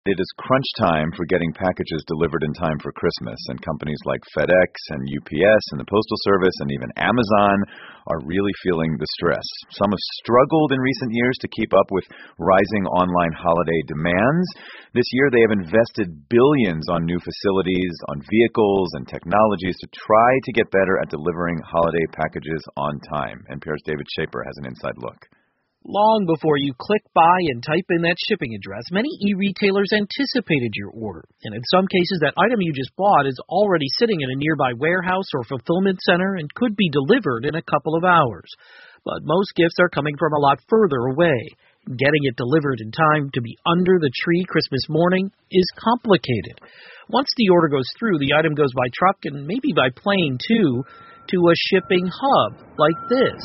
It is crunch time for getting packages delivered in time for Christmas, and companies like FedEx and UPS and the Postal Service and even Amazon are really feeling the stress. Some have struggled in recent years to keep up with rising online holiday demands. This year they have invested billions on new facilities, on vehicles and technologies to try to get better at delivering holiday packages on time. NPR's David Schaper has an inside look. Long before you click buy and type in that shipping address, many e-retailers anticipated your order. And in some cases, that item you just bought is already sitting in a nearby warehouse or fulfillment center and could be delivered in a couple of hours. But most gifts are coming from a lot further away. Getting it delivered in time to be under the tree Christmas morning is complicated. Once the order goes through, the item goes by truck and maybe by plane too, to a shipping hub like this.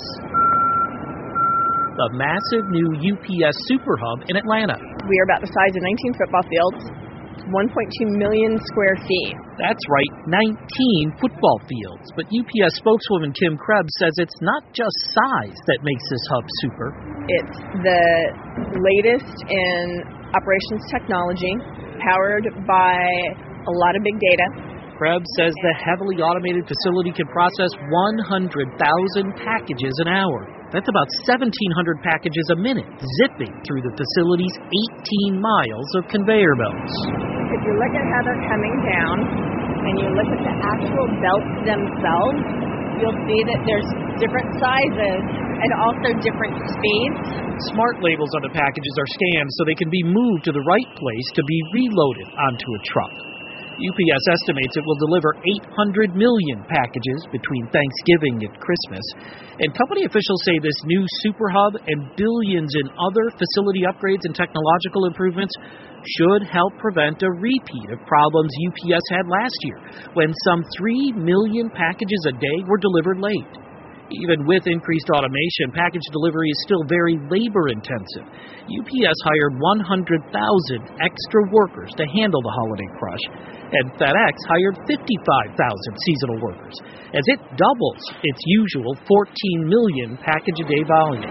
A massive new UPS Super Hub in Atlanta. We are about the size of 19 football fields, 1.2 million square feet. That's right, 19 football fields. But UPS spokeswoman Kim Krebs says it's not just size that makes this hub super. It's the latest in operations technology, powered by a lot of big data. Krebs says the heavily automated facility can process 100,000 packages an hour. That's about 1,700 packages a minute, zipping through the facility's 18 miles of conveyor belts. If you look at how they're coming down, and you look at the actual belts themselves, you'll see that there's different sizes and also different speeds. Smart labels on the packages are scanned so they can be moved to the right place to be reloaded onto a truck. UPS estimates it will deliver 800 million packages between Thanksgiving and Christmas. And company officials say this new super hub and billions in other facility upgrades and technological improvements should help prevent a repeat of problems UPS had last year, when some 3 million packages a day were delivered late. Even with increased automation, package delivery is still very labor-intensive. UPS hired 100,000 extra workers to handle the holiday crush, and FedEx hired 55,000 seasonal workers, as it doubles its usual 14 million package-a-day volume.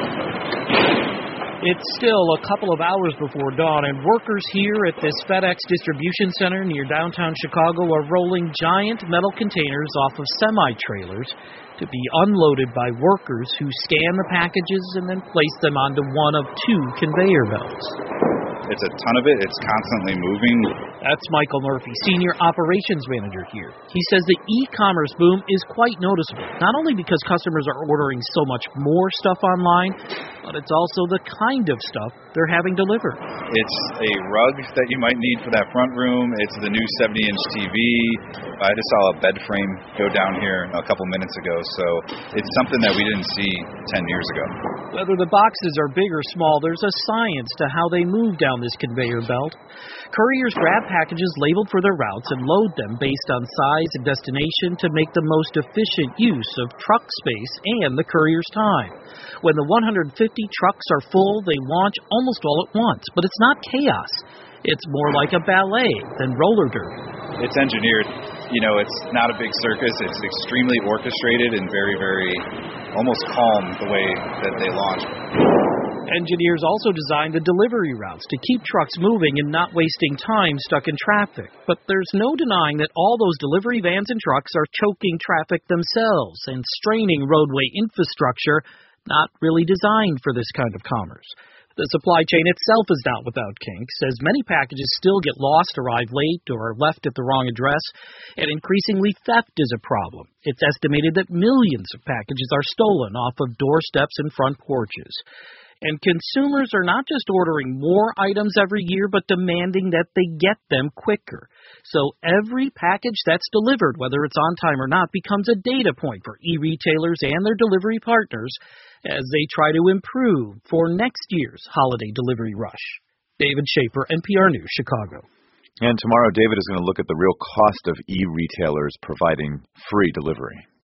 It's still a couple of hours before dawn, and workers here at this FedEx distribution center near downtown Chicago are rolling giant metal containers off of semi-trailers to be unloaded by workers who scan the packages and then place them onto one of two conveyor belts. It's a ton of it. It's constantly moving. That's Michael Murphy, Senior Operations Manager here. He says the e-commerce boom is quite noticeable, not only because customers are ordering so much more stuff online, but it's also the kind of stuff they're having delivered. It's a rug that you might need for that front room. It's the new 70-inch TV. I just saw a bed frame go down here a couple minutes ago, so it's something that we didn't see 10 years ago. Whether the boxes are big or small, there's a science to how they move down this conveyor belt. Couriers grab packages labeled for their routes and load them based on size and destination to make the most efficient use of truck space and the courier's time. When the 150 trucks are full, they launch almost all at once, but it's not chaos. It's more like a ballet than roller derby. It's engineered. It's not a big circus. It's extremely orchestrated and very, very almost calm the way that they launch. Engineers also designed the delivery routes to keep trucks moving and not wasting time stuck in traffic. But there's no denying that all those delivery vans and trucks are choking traffic themselves and straining roadway infrastructure not really designed for this kind of commerce. The supply chain itself is not without kinks, as many packages still get lost, arrive late, or are left at the wrong address, and increasingly theft is a problem. It's estimated that millions of packages are stolen off of doorsteps and front porches. And consumers are not just ordering more items every year, but demanding that they get them quicker. So every package that's delivered, whether it's on time or not, becomes a data point for e-retailers and their delivery partners as they try to improve for next year's holiday delivery rush. David Schaper, NPR News, Chicago. And tomorrow, David is going to look at the real cost of e-retailers providing free delivery.